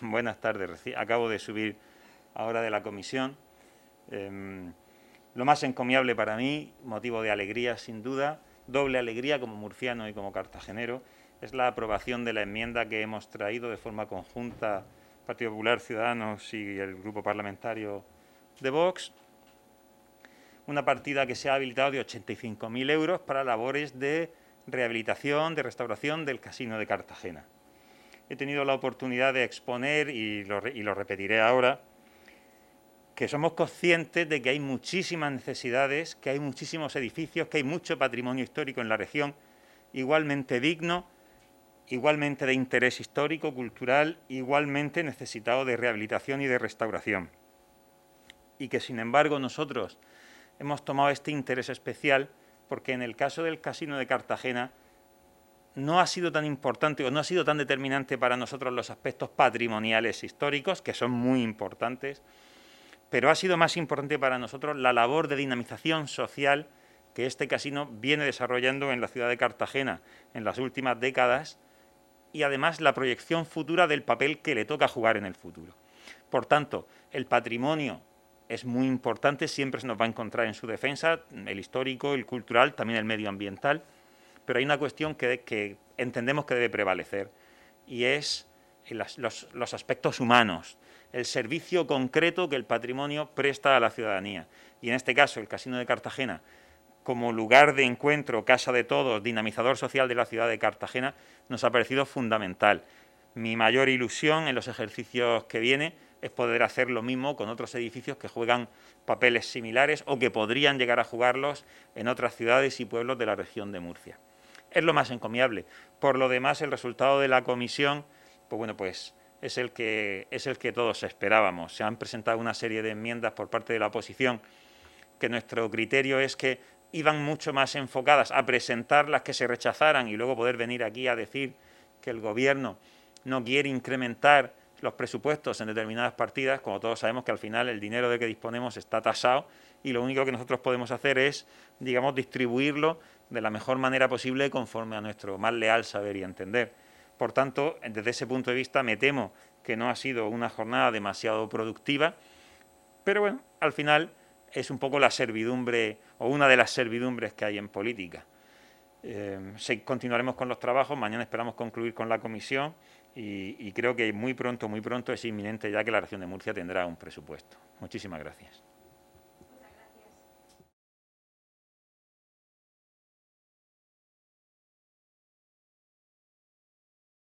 Buenas tardes. Acabo de subir ahora de la comisión. Lo más encomiable para mí, motivo de alegría sin duda, doble alegría como murciano y como cartagenero, es la aprobación de la enmienda que hemos traído de forma conjunta Partido Popular, Ciudadanos y el Grupo Parlamentario de Vox. Una partida que se ha habilitado de 85.000 euros para labores de rehabilitación, de restauración del Casino de Cartagena. He tenido la oportunidad de exponer, y lo repetiré ahora, que somos conscientes de que hay muchísimas necesidades, que hay muchísimos edificios, que hay mucho patrimonio histórico en la región, igualmente digno, igualmente de interés histórico, cultural, igualmente necesitado de rehabilitación y de restauración. Y que, sin embargo, nosotros hemos tomado este interés especial porque en el caso del Casino de Cartagena no ha sido tan importante o no ha sido tan determinante para nosotros los aspectos patrimoniales históricos, que son muy importantes, pero ha sido más importante para nosotros la labor de dinamización social que este casino viene desarrollando en la ciudad de Cartagena en las últimas décadas y además la proyección futura del papel que le toca jugar en el futuro. Por tanto, el patrimonio es muy importante, siempre se nos va a encontrar en su defensa, el histórico, el cultural, también el medioambiental, pero hay una cuestión que entendemos que debe prevalecer y es los aspectos humanos, el servicio concreto que el patrimonio presta a la ciudadanía. Y en este caso, el Casino de Cartagena, como lugar de encuentro, casa de todos, dinamizador social de la ciudad de Cartagena, nos ha parecido fundamental. Mi mayor ilusión en los ejercicios que vienen es poder hacer lo mismo con otros edificios que juegan papeles similares o que podrían llegar a jugarlos en otras ciudades y pueblos de la región de Murcia. Es lo más encomiable. Por lo demás, el resultado de la comisión, pues es el que todos esperábamos. Se han presentado una serie de enmiendas por parte de la oposición que nuestro criterio es que iban mucho más enfocadas a presentar las que se rechazaran y luego poder venir aquí a decir que el Gobierno no quiere incrementar los presupuestos en determinadas partidas, como todos sabemos que al final el dinero de que disponemos está tasado y lo único que nosotros podemos hacer es, digamos, distribuirlo de la mejor manera posible conforme a nuestro más leal saber y entender. Por tanto, desde ese punto de vista me temo que no ha sido una jornada demasiado productiva, pero bueno, al final es un poco la servidumbre o una de las servidumbres que hay en política. Continuaremos con los trabajos, mañana esperamos concluir con la comisión y creo que muy pronto es inminente ya que la región de Murcia tendrá un presupuesto. Muchísimas gracias.